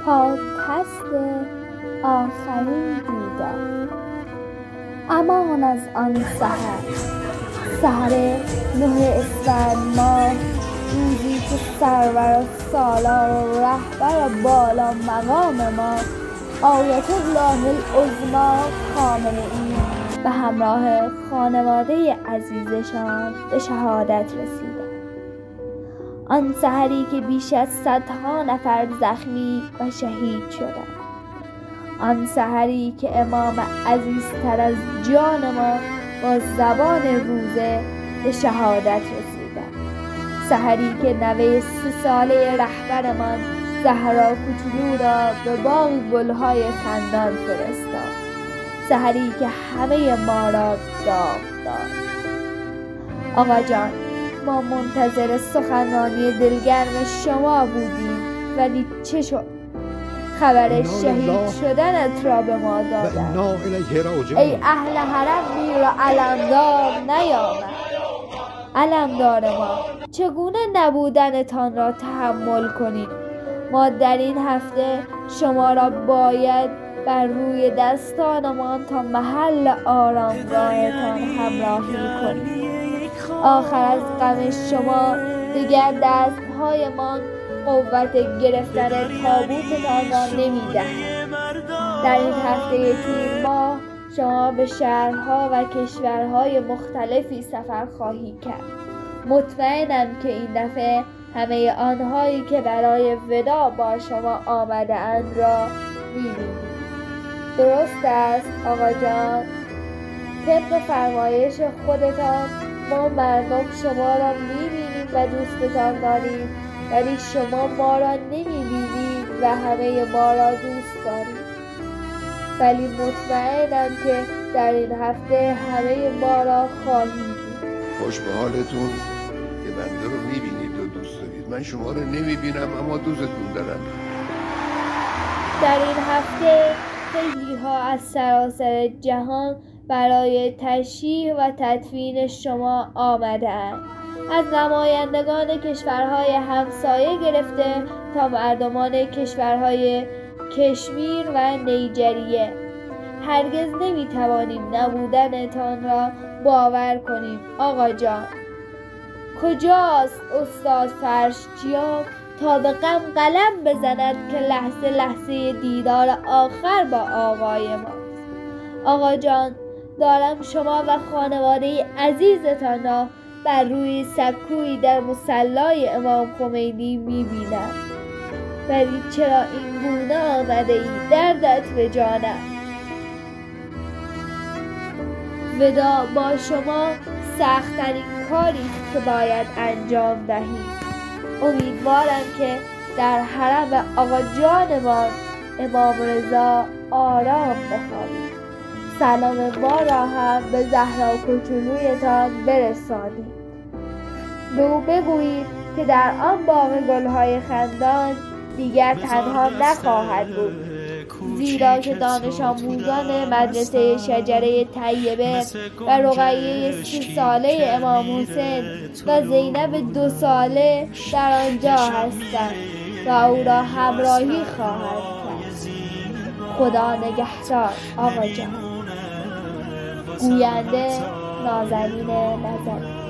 پادکست آخرین بیدار. امان از آن سحر 9 اسفند ماه، روزی که سرور سالار و رهبر بالا مقام ما آیت الله العظمی خامنه‌ای به همراه خانواده عزیزشان به شهادت رسیدند. آن سحری که بیش از 100 نفر زخمی و شهید شدند. آن سحری که امام عزیزتر از جان ما با زبان روزه به شهادت رسیدند. سحری که نوه 3 ساله رهبرمان زهرا کوچولو را به باغ گلهای خندان فرستاد. سحری که همه ما را داغ داد. آقا جان، ما منتظر سخنرانی دلگرم شما بودیم، ولی چه شد؟ خبر شهید شدنت را به ما دادند. ای اهل حرم میر و علمدار نیامد. علمدار ما، چگونه نبودنتان را تحمل کنیم؟ ما در این هفته شما را باید بر روی دستانمان تا محل آرامگاهتان همراهی کنیم. آخر از غم شما دیگر دستهایمان قوت گرفتن تابوتتان را نمی‌دهد. در این هفته تیر ماه شما به شهرها و کشورهای مختلفی سفر خواهی کرد. مطمئنم که این دفعه همه آنهایی که برای وداع با شما آمده اند را می‌بینید. درست است آقا جان؟ طبق فرمایش خودتان ما مردم شما را می‌بینیم و دوستتان داریم، ولی شما ما را نمی‌بینید و همه ما را دوست دارید. ولی مطمئنم که در این هفته همه ما را خواهید دید. خوش به حالتون که بنده رو می‌بینید و دوست دارید. من شما رو نمی‌بینم اما دوستتون دارم. در این هفته خیلی ها از سراسر جهان برای تشییع و تدفین شما آمده‌اند. از نمایندگان کشورهای همسایه گرفته تا مردمان کشورهای کشمیر و نیجریه. هرگز نمیتوانیم نبودنتان را باور کنیم. آقا جان، کجاست استاد فرشچیان تا به غم قلم بزند که لحظه لحظه دیدار آخر با آقای ماست؟ آقا جان، دارم شما و خانواده عزیزتان را بر روی سکویی در مصلی امام خمینی میبینم. ولی چرا این گونه آمده ای؟ دردت به جانم. وداع با شما سخت‌ترین کاری که باید انجام دهید. امیدوارم که در حرم آقا جانمان امام رضا آرام بخوابید. سلام ما را هم به زهرا کوچولویتان برسانید. به او بگویید که در آن باغ گلهای خندان دیگر تنها نخواهد بود، زیرا که دانش آموزان مدرسه شجره طیبه و رقیه 3 ساله امام حسین و زینب 2 ساله در آنجا هستند و او را همراهی خواهد کرد. خدا نگهدار آقا جان. گوینده نازنین نظری.